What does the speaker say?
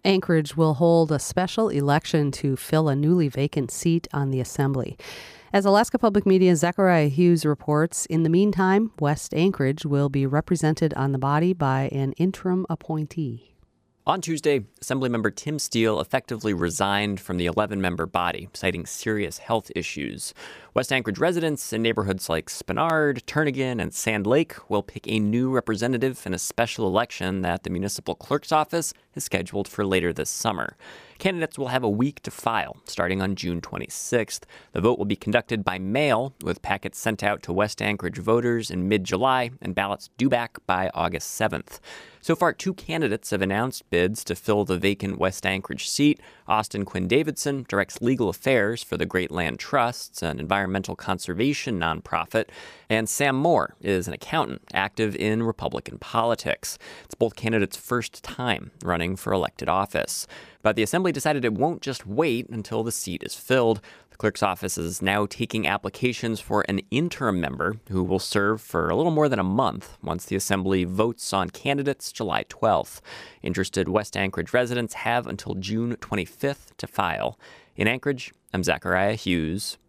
Anchorage will hold a special election to fill a newly vacant seat on the Assembly. As Alaska Public Media's Zachariah Hughes reports, in the meantime, West Anchorage will be represented on the body by an interim appointee. On Tuesday, Assemblymember Tim Steele effectively resigned from the 11-member body, citing serious health issues. West Anchorage residents in neighborhoods like Spenard, Turnagain, and Sand Lake will pick a new representative in a special election that the municipal clerk's office is scheduled for later this summer. Candidates will have a week to file, starting on June 26th. The vote will be conducted by mail, with packets sent out to West Anchorage voters in mid-July and ballots due back by August 7th. So far, 2 candidates have announced bids to fill the vacant West Anchorage seat. Austin Quinn Davidson directs legal affairs for the Great Land Trusts, an environmental conservation nonprofit, and Sam Moore is an accountant active in Republican politics. It's both candidates' first time running for elected office. But the Assembly decided it won't just wait until the seat is filled. The clerk's office is now taking applications for an interim member who will serve for a little more than a month once the Assembly votes on candidates July 12th. Interested West Anchorage residents have until June 25th to file. In Anchorage, I'm Zachariah Hughes,